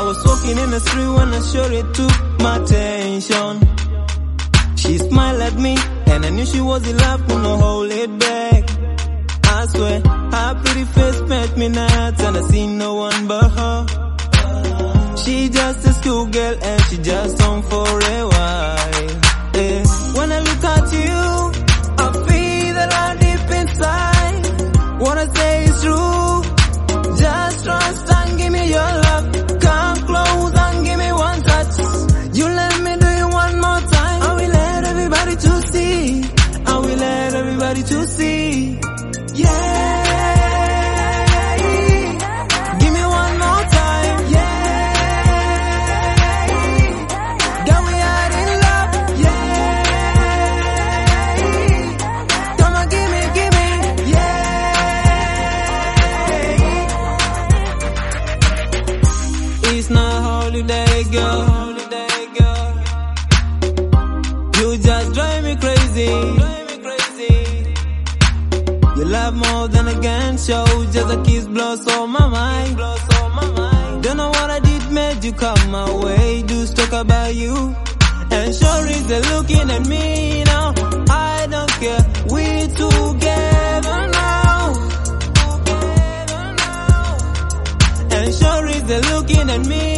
was walking in the street when I sure it took my attention. She smiled at me and I knew she was in love, couldn't hold it back. I swear, her pretty face met me nuts and I seen no one but her. She just a schoolgirl and she just on for a while. Yeah. When I look at you, I feel that I'm deep inside. What I say is true. Just trust and give me your love. Come close and give me one touch. You let me do it one more time. I will let everybody to see. I will let everybody to see. Yeah. Give me one more time. Yeah. Got me out in love. Yeah. Come on, give me. Yeah. It's not holiday, girl. You just drive me crazy. You love more than a gun show. Just a kiss blows on my mind. Don't know what I did made you come my way. Just talk about you. And sure is they looking at me now. I don't care. We together now. And sure is they looking at me.